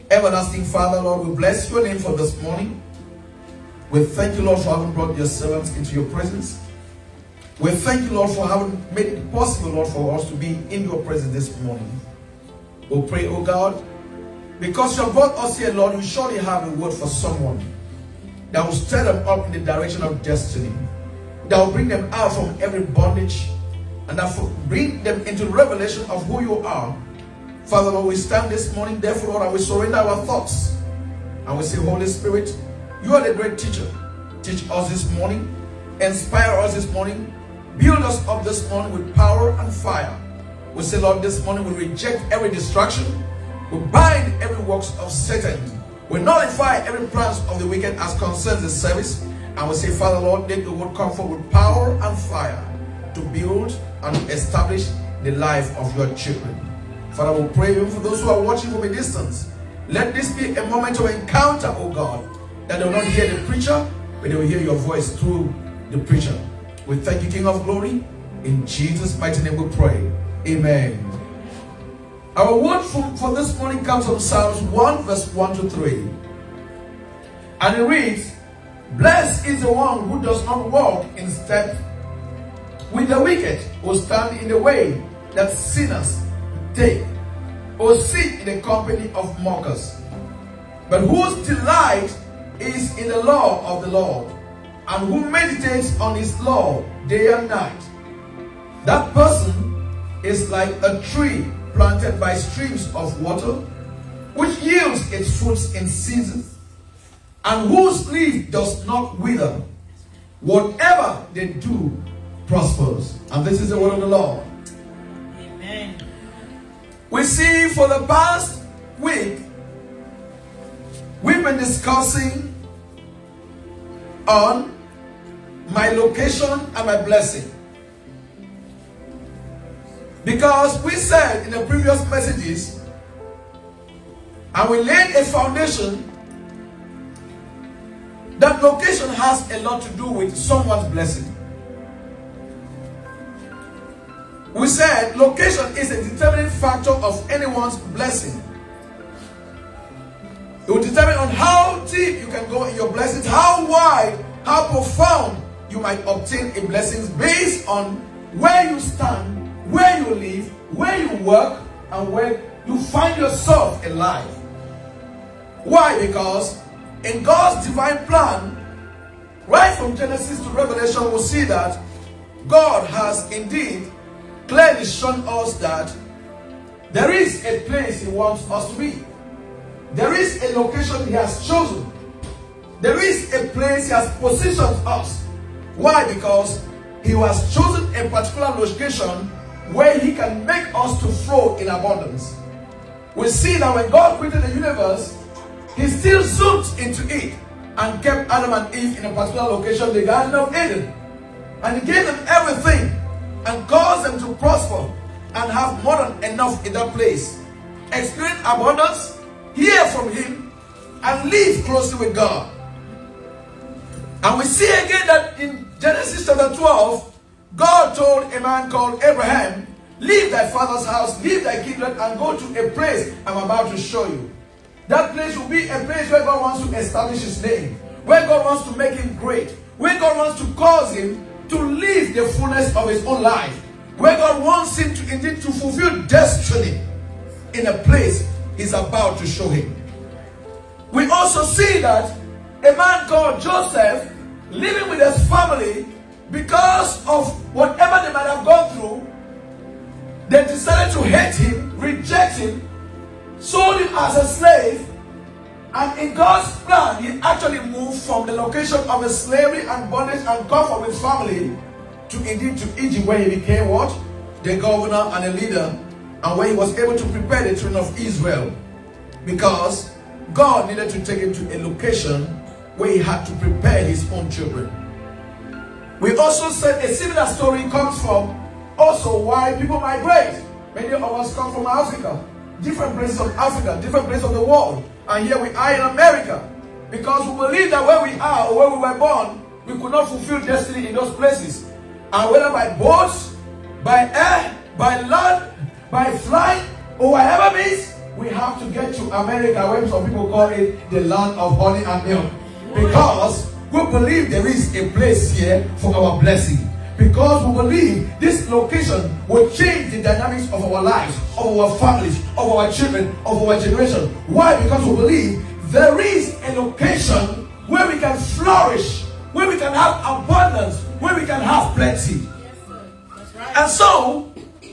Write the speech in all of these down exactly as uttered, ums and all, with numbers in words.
Everlasting Father, Lord, we bless your name for this morning. We thank you, Lord, for having brought your servants into your presence. We thank you, Lord, for having made it possible, Lord, for us to be in your presence this morning. We pray, oh God, because you have brought us here, Lord, you surely have a word for someone that will stir them up in the direction of destiny, that will bring them out from every bondage, and that will bring them into revelation of who you are. Father, Lord, we stand this morning, therefore, Lord, and we surrender our thoughts. And we say, Holy Spirit, you are the great teacher. Teach us this morning. Inspire us this morning. Build us up this morning with power and fire. We say, Lord, this morning we reject every distraction. We bind every works of Satan. We nullify every plans of the wicked as concerns the service. And we say, Father, Lord, let the word come forth with power and fire to build and establish the life of your children. Father, we pray even for those who are watching from a distance. Let this be a moment of encounter, oh God, that they will not hear the preacher, but they will hear your voice through the preacher. We thank you, King of Glory. In Jesus' mighty name we pray. Amen. Our word for, for this morning comes from Psalms one, verse one to three. And it reads, Blessed is the one who does not walk in step with the wicked, or stand in the way that sinners take, or sit in the company of mockers, but whose delight is in the law of the Lord, and who meditates on his law day and night. That person is like a tree planted by streams of water, which yields its fruits in season, and whose leaf does not wither. Whatever they do prospers. And this is the word of the Lord. Amen. We see for the past week, we've been discussing on my location and my blessing. Because we said in the previous messages, and we laid a foundation, that location has a lot to do with someone's blessing. We said location is a determining factor of anyone's blessing. It will determine on how deep you can go in your blessings, how wide, how profound you might obtain a blessing based on where you stand, where you live, where you work, and where you find yourself in life. Why? Because in God's divine plan, right from Genesis to Revelation, we'll see that God has indeed clearly shown us that there is a place He wants us to be. There is a location He has chosen. There is a place He has positioned us. Why? Because He has chosen a particular location where He can make us to flow in abundance. We see that when God created the universe, He still zoomed into it and kept Adam and Eve in a particular location, the Garden of Eden. And He gave them everything and caused them to prosper and have more than enough in that place. Experience abundance, hear from Him, and live closely with God. And we see again that in Genesis chapter twelve, God told a man called Abraham, leave thy father's house, leave thy kindred, and go to a place I'm about to show you. That place will be a place where God wants to establish His name, where God wants to make Him great, where God wants to cause Him to live the fullness of His own life, where God wants Him to indeed to fulfill destiny in a place He's about to show him. We also see that a man called Joseph, living with his family, because of whatever they might have gone through, they decided to hate him, reject him, sold him as a slave, and in God's plan, he actually moved from the location of his slavery and bondage and come from his family to indeed to Egypt, where he became what? The governor and a leader, and where he was able to prepare the children of Israel, because God needed to take him to a location where he had to prepare his own children. We also said a similar story comes from also why people migrate. Many of us come from Africa, different places of Africa, different places of the world. And here we are in America, because we believe that where we are or where we were born, we could not fulfill destiny in those places. And whether by boats, by air, by land, by flight, or whatever means, we have to get to America, where some people call it the land of honey and milk. Because we believe there is a place here for our blessing. Because we believe this location will change the dynamics of our lives, of our families, of our children, of our generation. Why? Because we believe there is a location where we can flourish, where we can have abundance, where we can have plenty. Yes, sir. That's right. And so,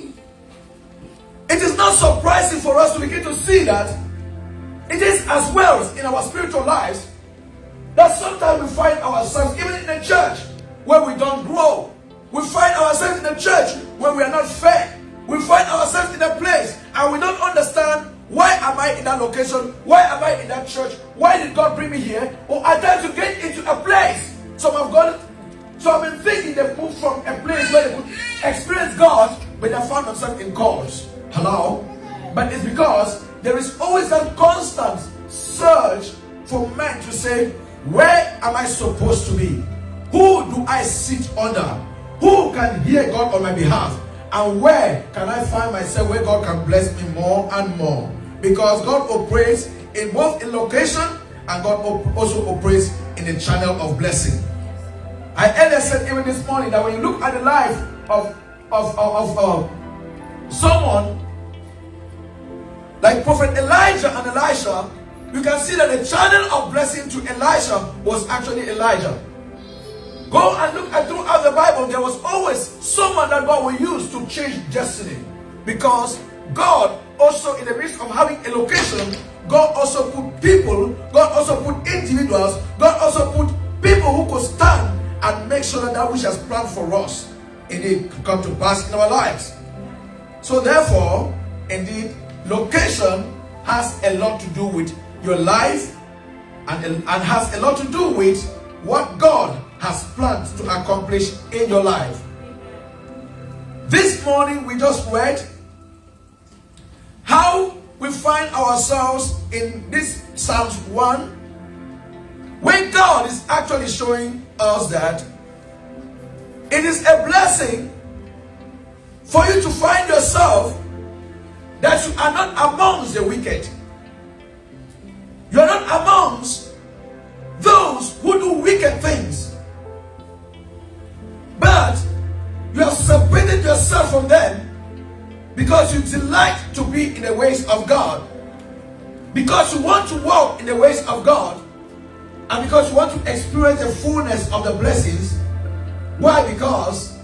it is not surprising for us to begin to see that it is as well in our spiritual lives that sometimes we find ourselves, even in the church, where we don't grow. We find ourselves in the church where we are not fed. We find ourselves in a place and we don't understand, why am I in that location? Why am I in that church? Why did God bring me here? Or I try to get into a place. Some have got, so I've been thinking they've moved from a place where they could experience God, but they found themselves in cults. Hello? But it's because there is always that constant search for men to say, where am I supposed to be? Who do I sit under? Who can hear God on my behalf? And where can I find myself where God can bless me more and more? Because God operates in both in location and God also operates in a channel of blessing. I earlier said even this morning that when you look at the life of, of, of, of uh, someone like Prophet Elijah and Elisha, you can see that the channel of blessing to Elisha was actually Elijah. Go and look at throughout the Bible, there was always someone that God will use to change destiny. Because God also, in the midst of having a location, God also put people, God also put individuals, God also put people who could stand and make sure that that which has planned for us indeed could come to pass in our lives. So therefore, indeed, location has a lot to do with your life and, and has a lot to do with what God has planned to accomplish in your life. This morning we just read how we find ourselves in this Psalms one, when God is actually showing us that it is a blessing for you to find yourself that you are not amongst the wicked. You are not amongst those who do wicked things. But you have separated yourself from them because you delight to be in the ways of God. Because you want to walk in the ways of God. And because you want to experience the fullness of the blessings. Why? Because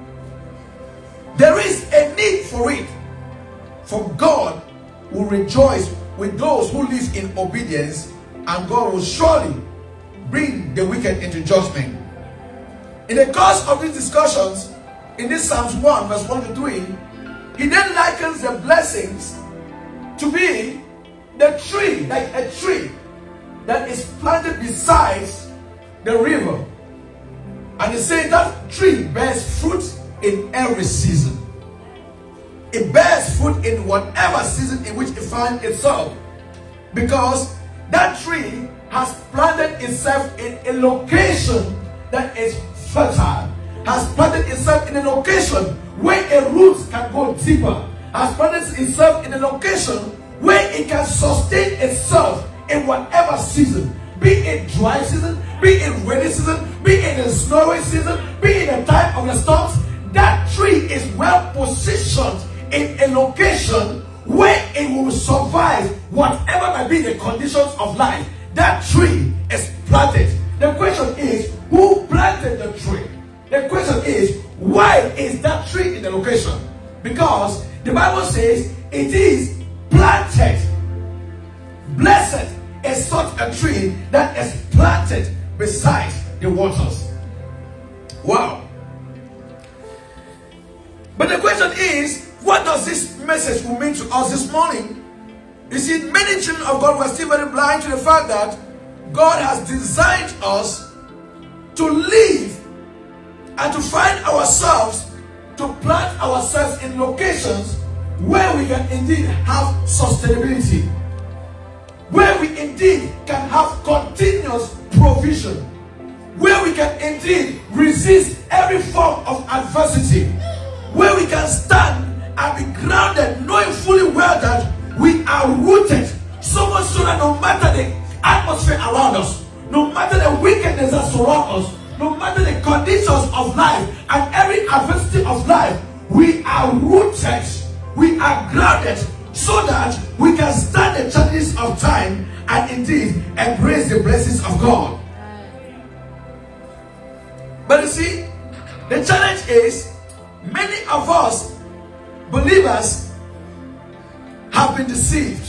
there is a need for it. For God will rejoice with those who live in obedience, and God will surely bring the wicked into judgment. In the course of these discussions, in this Psalms one, verse one to three, he then likens the blessings to be the tree, like a tree that is planted beside the river. And he says that tree bears fruit in every season. It bears fruit in whatever season in which it finds itself. Because that tree has planted itself in a location that is fertile. Has planted itself in a location where a root can go deeper. Has planted itself in a location where it can sustain itself in whatever season. Be it dry season, be it rainy season, be it the snowy season, be it the time of the storms. That tree is well positioned in a location where it will survive whatever might be the conditions of life. That tree is planted. The question is, who planted the tree? The question is, why is that tree in the location? Because the Bible says it is planted. Blessed is such a tree that is planted beside the waters. Wow. But the question is, what does this message mean to us this morning? You see, many children of God were still very blind to the fact that God has designed us to live and to find ourselves, to plant ourselves in locations where we can indeed have sustainability, where we indeed can have continuous provision, where we can indeed resist every form of adversity, where we can stand and be grounded, knowing fully well that We are rooted so much so that no matter the atmosphere around us, no matter the wickedness that surrounds us, no matter the conditions of life and every adversity of life, we are rooted, we are grounded, so that we can stand the challenges of time and indeed embrace the blessings of God. But you see, the challenge is many of us believers have been deceived.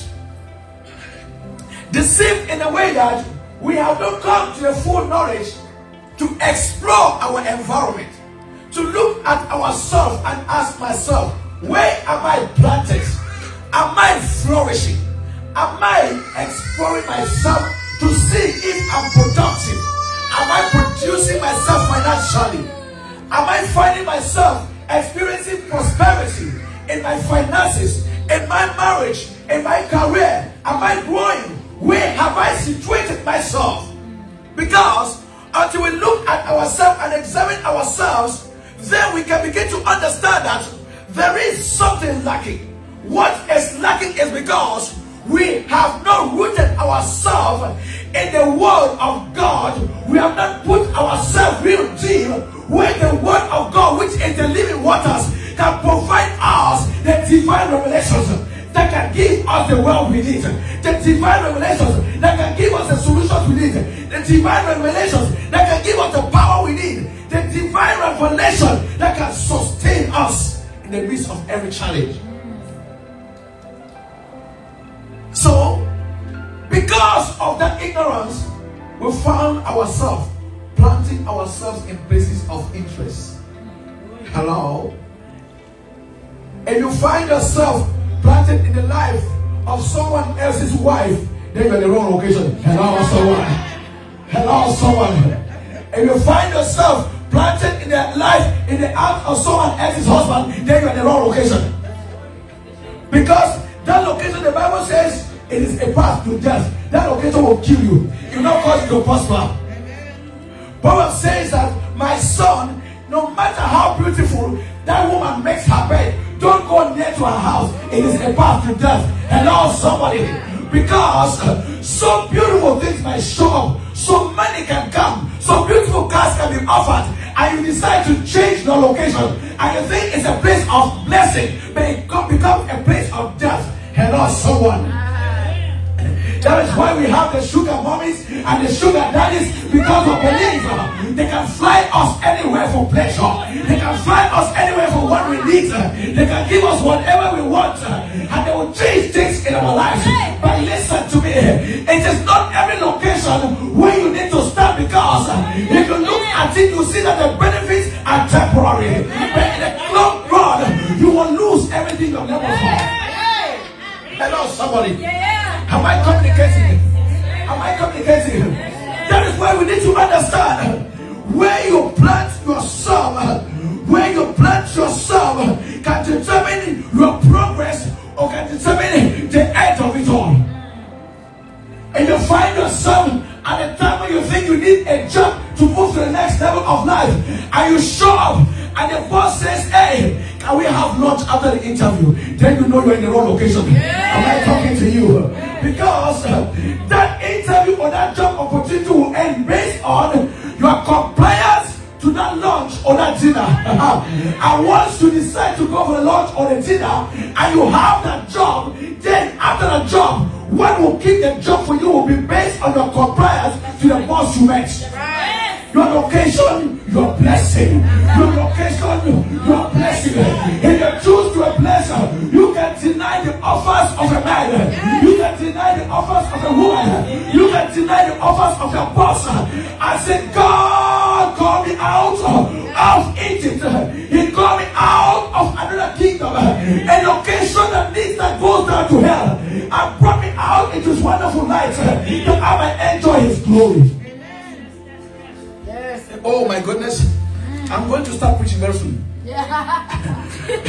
Deceived in a way that we have not come to the full knowledge to explore our environment, to look at ourselves and ask myself, where am I planted? Am I flourishing? Am I exploring myself to see if I'm productive? Am I producing myself financially? Am I finding myself experiencing prosperity in my finances, in my marriage, in my career? Am I growing? Where have I situated myself? Because until we look at ourselves and examine ourselves, then we can begin to understand that there is something lacking. What is lacking is because we have not rooted ourselves in the word of God. We have not put ourselves real deep where the word of God, which is the living waters, can provide us the divine revelations that can give us the wealth we need, the divine revelations that can give us the solutions we need, the divine revelations that can give us the power we need, the divine revelation that can sustain us in the midst of every challenge. So, because of that ignorance, we found ourselves planting ourselves in places of interest. Hello? And you find yourself planted in the life of someone else's wife, then you're in the wrong location. Hello, someone. Hello, someone. And you find yourself planted in the life, in the arms of someone else's husband, then you're in the wrong location. Because that location, the Bible says, it is a path to death. That location will kill you. It will not cause you to prosper. Proverbs says that, my son, no matter how beautiful that woman makes her bed, don't go near to her house. It is a path to death. Hello, somebody. Because uh, so beautiful things might show up, so many can come, so beautiful cars can be offered, and you decide to change the location, and you think it's a place of blessing, but it becomes a place of death. Hello, someone. That is why we have the sugar mommies and the sugar daddies, because of belief. They can fly us anywhere for pleasure. They can fly us anywhere for what we need. They can give us whatever we want, and they will change things in our lives. But listen to me, it is not every location where you need to start, because if you look at it, you see that the benefits are temporary. But in the long run, you will lose everything you've never had. Hello, somebody. Am I communicating? Am I communicating? That is why we need to understand where you plant yourself, where you plant yourself can determine your progress or can determine the end of it all. And you find yourself at the time when you think you need a job to move to the next level of life, and you show up and the boss says, hey, can we have lunch after the interview? Then you know you're in the wrong location. Yeah. Am I talking to you? Because uh, that interview or that job opportunity will end based on your compliance to that lunch or that dinner. And once you decide to go for the lunch or the dinner and you have that job, then after the job, what will keep the job for you will be based on your compliance to the boss you met. Your location, your blessing. Your location, your blessing. If you choose to a blessing, you can deny the offers of a man. You can deny the offers of a woman. You can deny the offers of your boss. I said, God called me out of Egypt. He called me out of another kingdom. A location that needs that goes down to hell. And brought me out into his wonderful light that I might enjoy his glory. Oh my goodness, I'm going to start preaching very soon. Yeah.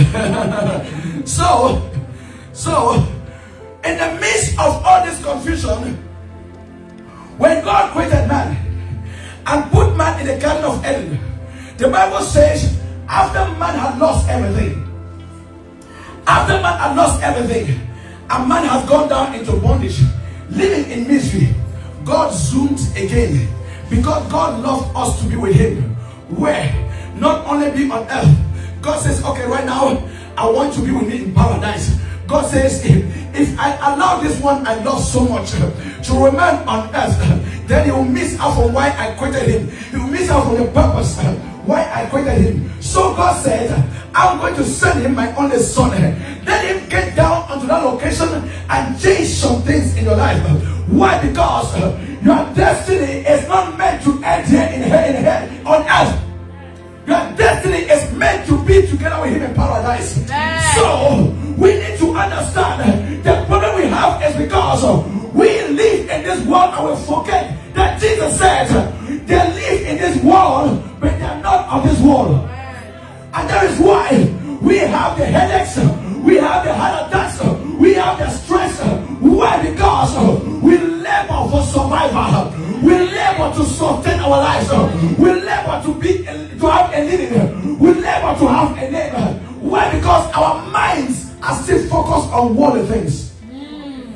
so, so, in the midst of all this confusion, when God created man and put man in the Garden of Eden, the Bible says, after man had lost everything, after man had lost everything, a man has gone down into bondage, living in misery, God zoomed again, because God loved us to be with him. Where? Not only be on earth. God says, okay, right now, I want to be with me in paradise. God says, if, if I allow this one I love so much to remain on earth, then he will miss out on why I created him. He will miss out on the purpose why I created him. So God said, I'm going to send him my only son. Let him get down onto that location and change some things in your life. Why? Because your destiny is not meant to end here in here, in here on earth. Your destiny is meant to be together with him in paradise. Amen. So we need to understand the problem we have is because we live in this world and we forget that Jesus said they live in this world but they are not of this world. And that is why we have the headaches, we have the heart attacks, we have the stress. Why? Because we labor for survival. We labor to sustain our lives. We labor to be to have a living. We labor to have a name. Why? Because our minds are still focused on worldly things. Mm.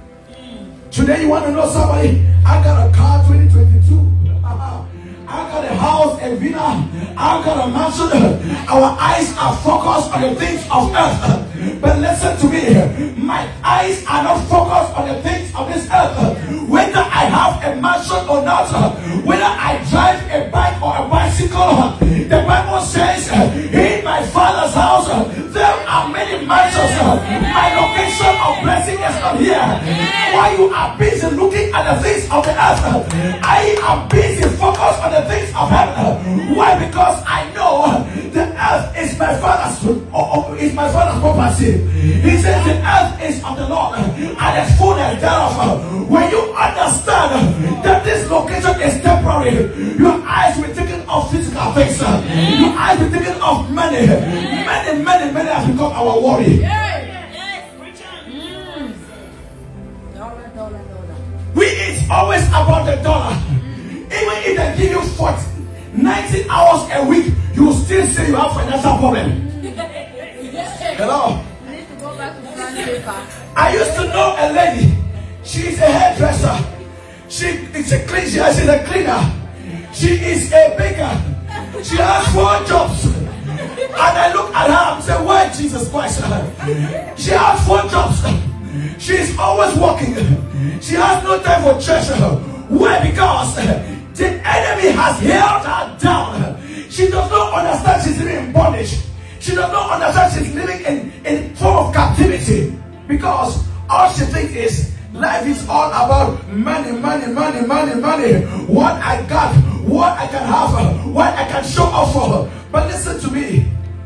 Mm. Today you want to know somebody? I got a car twenty twenty-two. I got a house, a villa. I got a mansion. Our eyes are focused on the things of earth. But listen to me. My eyes are not focused on the things of this earth. Whether I have a mansion or not, whether I drive a bike or a bicycle, the Bible says, in my Father's house there are many mansions. My location of blessing is not here. While you are busy looking at the things of the earth, I am busy focused on the things of heaven. Why? Because I know the earth is my father's or is my father's property. He says the earth is of the Lord and the fullness thereof. When you understand that this location is temporary, your eyes will be taken off physical things. Your eyes will be taken off money. Many, many, many have become our worry. We it's always about the dollar. Even if they give you forty, ninety hours a week, you will still say you have financial problem. Hello? You need to go back to plan paper. I used to know a lady. She is a hairdresser. She is a clean. She is a cleaner. She is a baker. She has four jobs. And I look at her and say, why Jesus Christ? She has four jobs. She is always working. She has no time for church. Why? Because the enemy has held her down. She does not understand she's living in bondage. She does not understand she's living in, in form of captivity. Because all she thinks is life is all about money, money, money, money, money. What I got, what I can have, what I can show off for. But listen to me.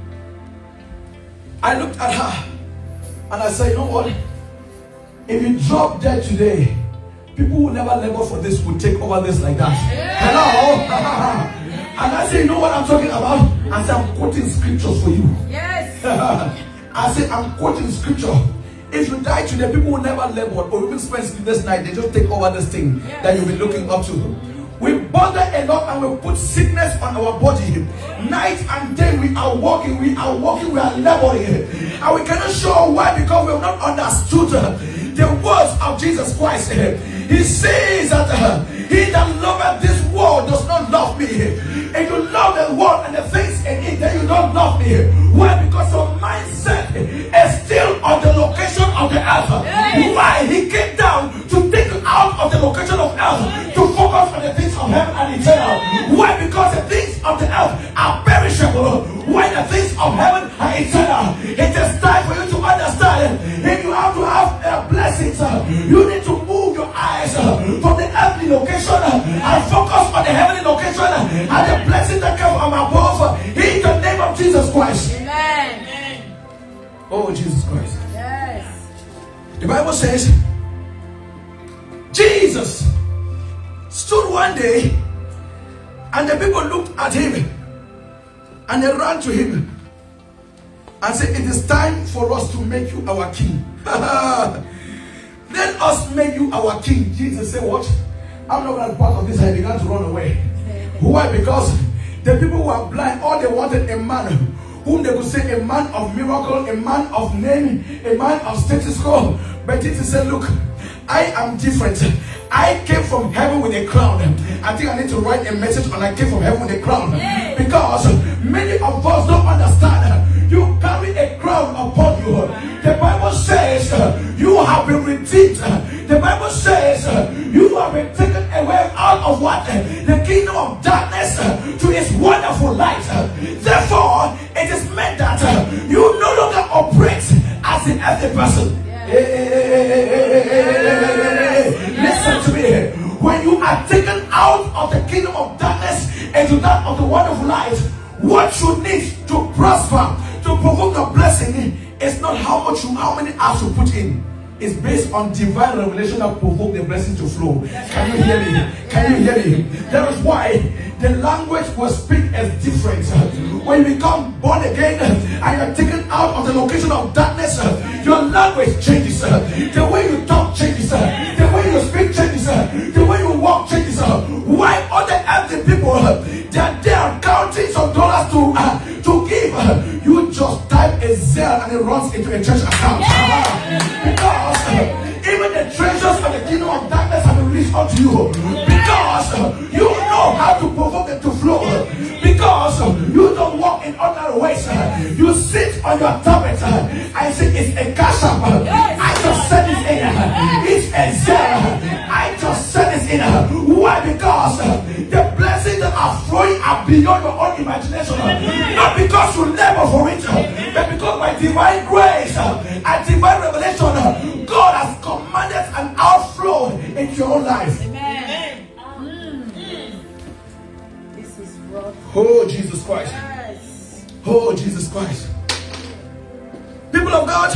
I looked at her and I said, you know what? If you drop dead today, people who never labor for this will take over this like that. Yeah. Hello? And I say, you know what I'm talking about? I say, I'm quoting scriptures for you. Yes. I say, I'm quoting scripture. If you die today, people will never labor or even spend this night. They just take over this thing yes. that you'll be looking up to. We bother a lot and we put sickness on our body. Night and day we are walking, we are walking, we are laboring. And we cannot show why, because we have not understood the words of Jesus Christ. He says that uh, he that loveth this world does not love me. If you love the world and the things in it, then you don't love me. Why? Because your mindset is still on the location of the earth. Yes. Why? He came down to take you out of the location of earth to focus on the things of heaven and eternal. Yes. Why? Because the things of the earth are perishable, while the things of heaven are eternal. It is time for you to understand. If you have to have uh, blessings, uh, you need to move your eyes uh, from the earthly location uh, and focus on the heavenly location uh, and the blessings that come from above uh, in the name of Jesus Christ. Amen. Oh, Jesus Christ. Yes. The Bible says Jesus stood one day and the people looked at him and they ran to him and said, it is time for us to make you our king. Let us make you our king. Jesus said, what? I'm not going to be part of this. I began to run away. Why? Because the people who are blind, all they wanted a man whom they could say a man of miracle, a man of name, a man of status quo. But Jesus said, look, I am different. I came from heaven with a crown. I think I need to write a message on I came from heaven with a crown. Because many of us don't understand. You carry a crown upon you. The Bible says you have been redeemed. The Bible says you have been taken away out of what? The kingdom of darkness to its wonderful light. Therefore, it is meant that you no longer operate as an earthly person. Hey, hey, hey, hey, hey, hey. Listen to me. When you are taken out of the kingdom of darkness into that of the wonderful light, what you need to prosper, to provoke a blessing, is not how much you, how many hours you put in. It's based on divine revelation that provoke the blessing to flow. Can you hear me? Can you hear me? That is why the language we speak is different. When you become born again and you're taken out of the location of darkness, your language changes. The way you talk changes. The way you speak changes. The way you walk changes. Why other earthly people, they are there counting some dollars to uh, to give? You just type a Zelle and it runs into a church account. Because even the treasures of the kingdom of darkness have been released unto you. Because you know how to provoke it to flow. Because you don't walk in ordinary ways. You sit on your tablet. I say it's a cash up. I just said it in. It's a Zelle. I just said it in. Why? Because the blessings that are flowing are beyond your own imagination. Not because you labor for it, but because by divine grace and divine revelation, God has commanded an outflow into your own life. Amen. Mm. This is rough. Oh, Jesus Christ. Yes. Oh, Jesus Christ. People of God,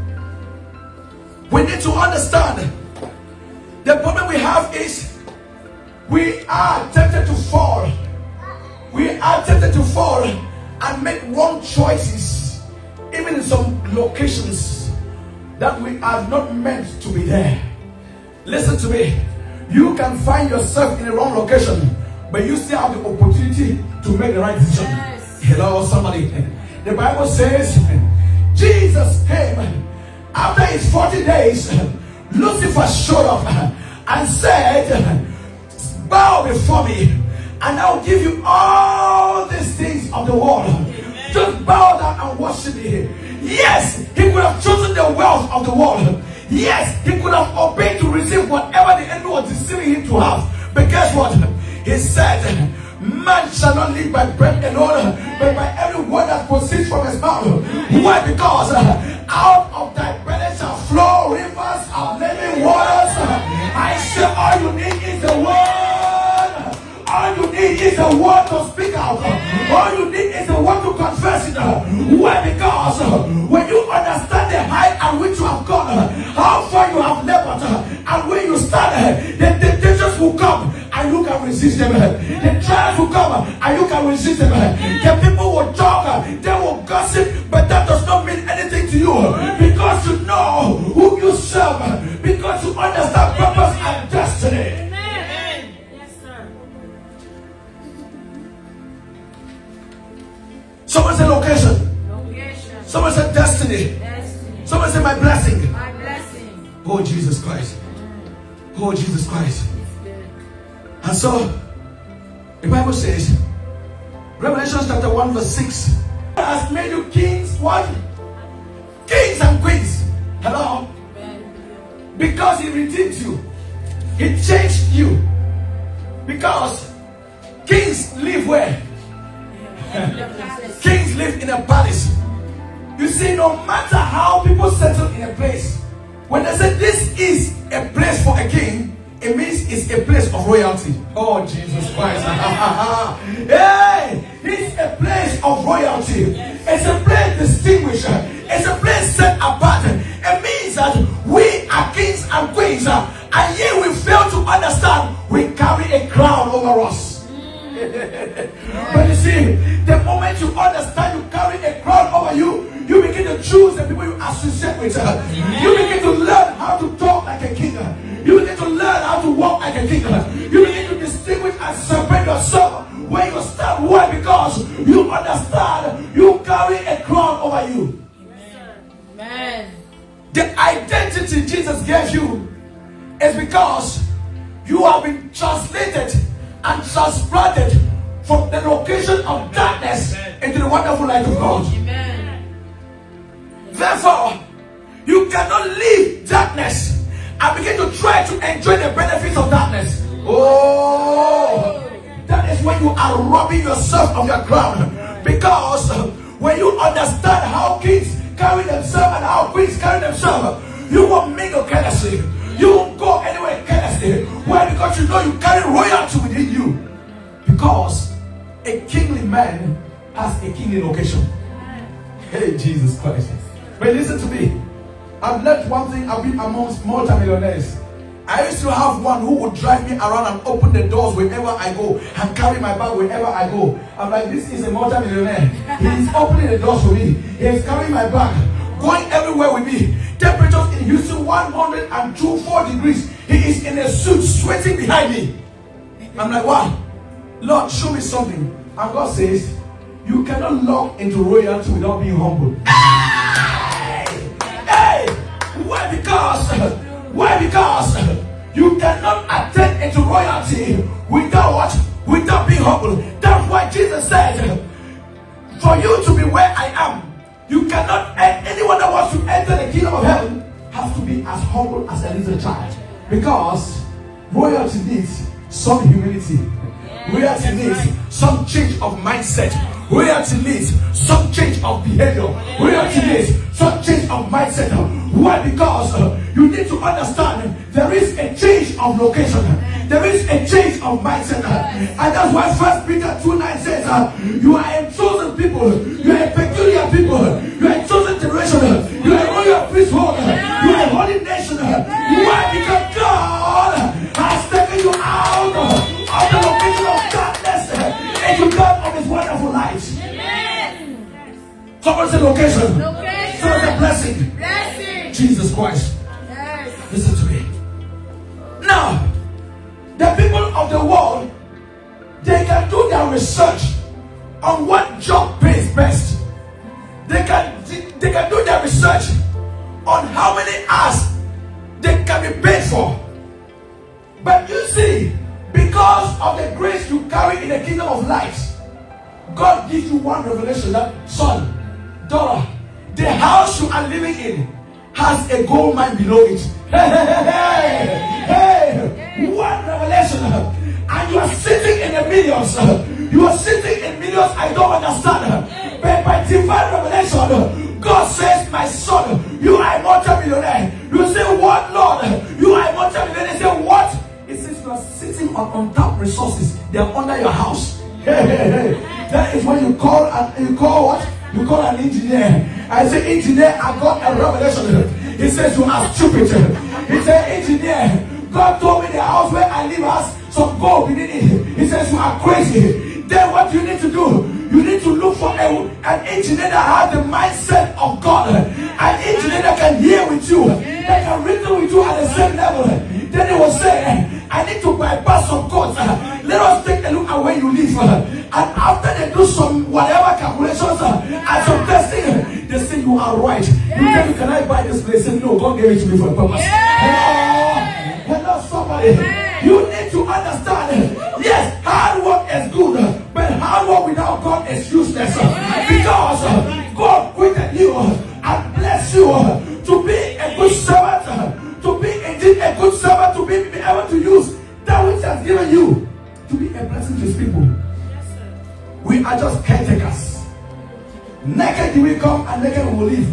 we need to understand the problem we have is we are tempted to fall. We are tempted to fall and make wrong choices, even in some locations that we are not meant to be there. Listen to me. You can find yourself in the wrong location, but you still have the opportunity to make the right decision. Yes. Hello, somebody. The Bible says Jesus came after his forty days. Lucifer showed up and said, bow before me and I'll give you all these things of the world. Just bow down and worship me. Yes, he could have chosen the wealth of the world. Yes, he could have obeyed to receive whatever the enemy was deceiving him to have. But guess what? He said, man shall not live by bread alone, but by every word that proceeds from his mouth. Why? Because out of thy belly shall flow rivers of living waters. I say all you need is the word. All you need is the word to speak out. All you need is the word to confess it. Why? Because when you understand the height at which you have gone, how far you have labored, and when you start, the temptations will come and you can resist them. The trials will come and you can resist them. The people will talk, they will gossip, but that does not mean anything to you because you know who you serve, because you understand purpose and destiny. Someone say location. Location. Someone say destiny. Destiny. Someone say my blessing. My blessing. Oh, Jesus Christ. Oh, Jesus Christ. It's good. And so, the Bible says, Revelation chapter one verse six, God has made you kings, what? Kings and queens. Hello? Amen. Because he redeemed you. He changed you. Because kings live where? Kings live in a palace. You see, no matter how people settle in a place, when they say this is a place for a king, it means it's a place of royalty. Oh, Jesus Christ. Hey, it's a place of royalty. It's a place distinguished. It's a place set apart. It means that we are kings and queens, and yet we fail to understand we carry a crown over us. But you see, the moment you understand you carry a crown over you, you begin to choose the people you associate with. You begin to learn how to talk like a king. You begin to learn how to walk like a king. You begin to distinguish and separate yourself when you stand. Why? Because you understand you carry a crown over you. Amen. The identity Jesus gave you is because you have been translated and transplanted from the location of darkness into the wonderful light of God. Amen. Therefore, you cannot leave darkness and begin to try to enjoy the benefits of darkness. Oh, that is when you are robbing yourself of your crown. Because when you understand how kings carry themselves and how queens carry themselves, you won't mingle carelessly. You won't go anywhere carelessly. Why? Because you know you carry royalty within you. Because a kingly man has a kingly location. Hey, Jesus Christ. But listen to me. I've learned one thing. I've been amongst multimillionaires. I used to have one who would drive me around and open the doors wherever I go and carry my bag wherever I go. I'm like, this is a multimillionaire. He is opening the doors for me. He is carrying my bag, going everywhere with me. Temperatures in Houston, one hundred two, four degrees. He is in a suit, sweating behind me. I'm like, what? Lord, show me something. And God says, you cannot lock into royalty without being humble. Hey! Hey! Why? Because, why? Because you cannot attain into royalty without what? Without being humble. That's why Jesus said, for you to be where I am, you cannot, and anyone that wants to enter the kingdom of heaven has to be as humble as a little child. Because royalty needs some humility. Royalty needs some change of mindset. Royalty needs some change of behavior. Royalty needs some change of mindset. Why? Because uh, you need to understand there is a change of location. There is a change of mindset. And that's why First Peter two nine says, uh, you are a chosen people. You are a peculiar people. You are a chosen generation. You are a royal priesthood. You are a holy nation. Why? Because God has taken you out of the location of darkness into God of His wonderful light. Someone say location. Location. Someone say blessing. Blessing. Jesus Christ. Yes. Listen to me. Now, the people of the world, they can do their research on what job pays best. They can they can do their research on how many hours they can be paid for. But you see, because of the grace you carry in the kingdom of light, God gives you one revelation that, son, daughter, the house you are living in has a gold mine below it. Hey, hey, hey, hey. One revelation. And you are sitting in the millions. You are sitting in millions I don't understand. But by divine revelation, God says, my son, you are a multi-millionaire. You say, what, Lord? You are a multi-millionaire. They say, what? It says you are sitting on untapped resources. They are under your house. Hey, hey, hey. That is when you call and you call what? You call an engineer. I say, engineer, I got a revelation. He says, you are stupid. He said, engineer, God told me the house where I live has some gold within it. He says, you are crazy. Then what you need to do? You need to look for a, an engineer that has the mindset of God. An engineer that can hear with you, that can reason with you at the same level. Then he will say, I need to bypass some codes. Let us take a look at where you live. And after they do some whatever calculations and some testing, they say you are right. You tell me, can I buy this place? Say, no, God gave it to me for a purpose. Hello, hello, somebody. You need to understand. Yes, hard work is good, but hard work without God is useless. Because God created you and blessed you to be a good servant, to be indeed a good servant, to be, be able to use that which has given you to be a blessing to His people. Yes, sir. We are just caretakers. Naked we come and naked we will leave.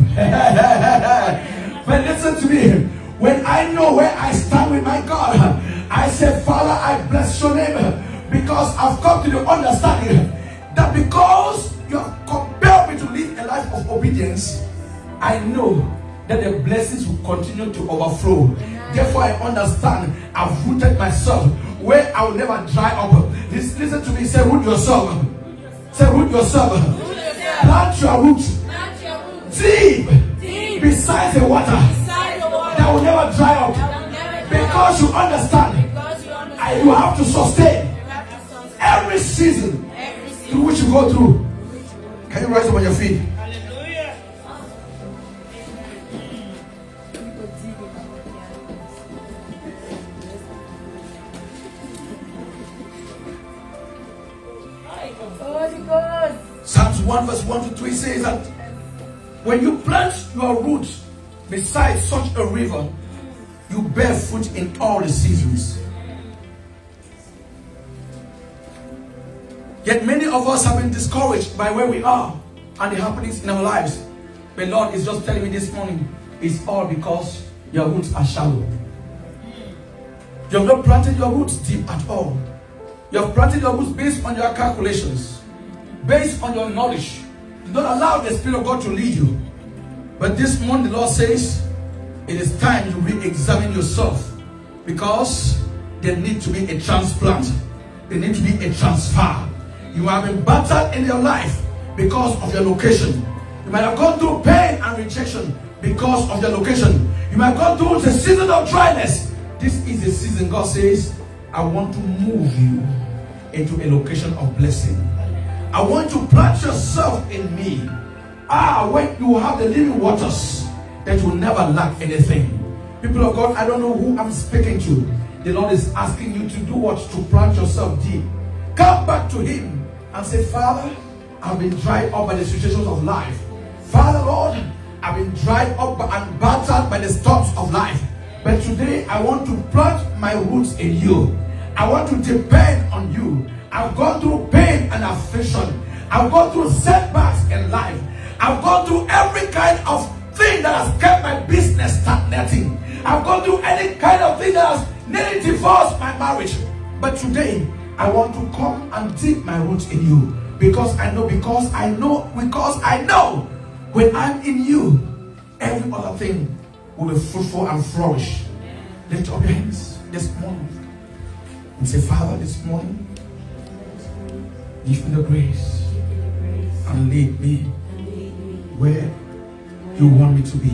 But listen to me. When I know where I stand with my God, I say, Father, I bless your name, because I've come to the understanding that because you have compelled me to live a life of obedience, I know that the blessings will continue to overflow. Therefore, I understand I've rooted myself where I will never dry up. Listen, listen to me. Say, root yourself. Say, root yourself. Plant your roots deep, deep beside the water, beside the water that will never dry up. Never dry because you understand, because you, understand I, you have to sustain, have to sustain every, season every season through which you go through. Can you rise up on your feet? Hallelujah. Holy Ghost. Psalms one verse one to three says that when you plant your roots beside such a river, you bear fruit in all the seasons. Yet many of us have been discouraged by where we are and the happenings in our lives. The Lord is just telling me this morning, it's all because your roots are shallow. You have not planted your roots deep at all. You have planted your roots based on your calculations, based on your knowledge. Do not allow the Spirit of God to lead you. But this morning the Lord says, it is time to re-examine yourself, because there needs to be a transplant. There needs to be a transfer. You have been battered in your life because of your location. You might have gone through pain and rejection because of your location. You might have gone through the season of dryness. This is the season God says, I want to move you into a location of blessing. I want to plant yourself in me. Ah, when you have the living waters that will never lack anything. People of God, I don't know who I'm speaking to. The Lord is asking you to do what? To plant yourself deep. Come back to Him and say, Father, I've been dried up by the situations of life. Father, Lord, I've been dried up and battered by the storms of life. But today I want to plant my roots in you. I want to depend on you. I've gone through pain and affliction. I've gone through setbacks in life. I've gone through every kind of thing that has kept my business stagnating. I've gone through any kind of thing that has nearly divorced my marriage. But today, I want to come and dig my roots in you. Because I know, because I know, because I know when I'm in you, every other thing will be fruitful and flourish. Lift up your hands this morning and say, Father, this morning, give me the grace and lead me where you want me to be.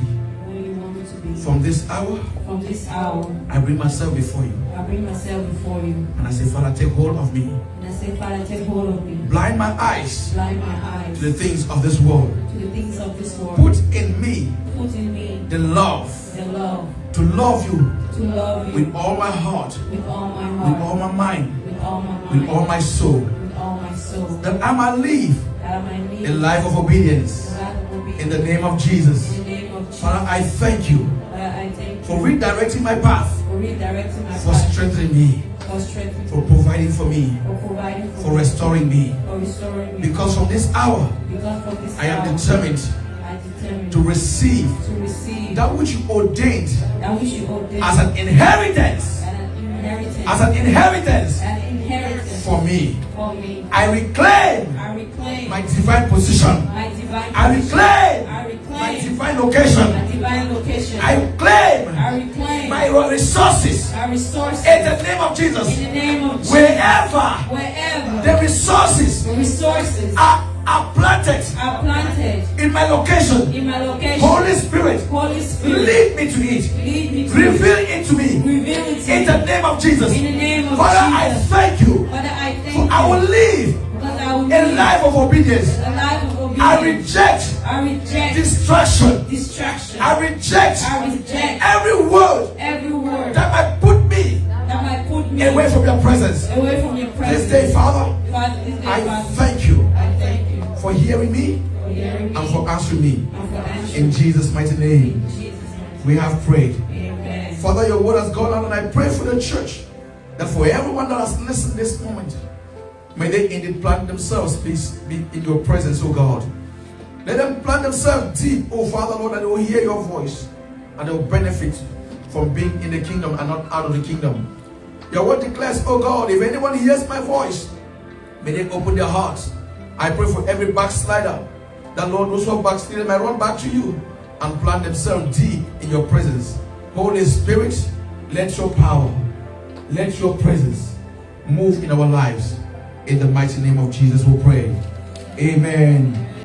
From this hour, From this hour, I bring myself before you. I bring myself before you. And I say, Father, take hold of me. And I say, Father, take hold of me. Blind my eyes Blind my eyes to the things of this world. to the things of this world. Put in me Put in me the love the love to love you to love you with all my heart, with all my with all heart, my mind, with all my mind, with all my soul. with all my soul. That I might live That I might live a life of obedience a life of obedience. in the name of Jesus. In the name of Jesus. Father, I thank you Father, I thank you for redirecting my path, for redirecting my for path, strengthening me, for strengthening, for providing for me, for providing for for me, restoring me. for restoring me. Because from this hour, Because from this I am hour, determined I determined to receive to receive that which you ordained that which you ordained as an inheritance, and an inheritance, as an inheritance an inheritance for me. for me. I reclaim I reclaim my divine position. my divine I position. reclaim I my reclaim divine my location. divine location. I claim I reclaim my resources my resources in the name of Jesus. in the name of Jesus. Wherever Wherever the resources the resources are, are planted are planted in my location, in my location, Holy Spirit, Holy Spirit, lead me to it. lead me to Reveal it to me reveal it to in me. the name of Jesus. In the name of Father, I Jesus. thank you. Father, I thank For you. I will live because I will a live life of obedience. a life of obedience. I reject I reject distraction. distraction. I reject I reject every word every word that might put me that might put me away from your presence. away from your presence. This day, Father, Father, this day, I Father, thank you I thank you for hearing me for hearing me and for answering me. and for answering In Jesus' mighty name, in Jesus' name. we have prayed. Amen. Father, your word has gone out, and I pray for the church that for everyone that has listened this moment, may they indeed plant themselves please, be in your presence, oh God. Let them plant themselves deep, oh Father, Lord, that they will hear your voice and they will benefit from being in the kingdom and not out of the kingdom. Your word declares, oh God, if anyone hears my voice, may they open their hearts. I pray for every backslider that, Lord, those who are backslidden may run back to you and plant themselves deep in your presence. Holy Spirit, let your power, let your presence move in our lives. In the mighty name of Jesus we pray. Amen.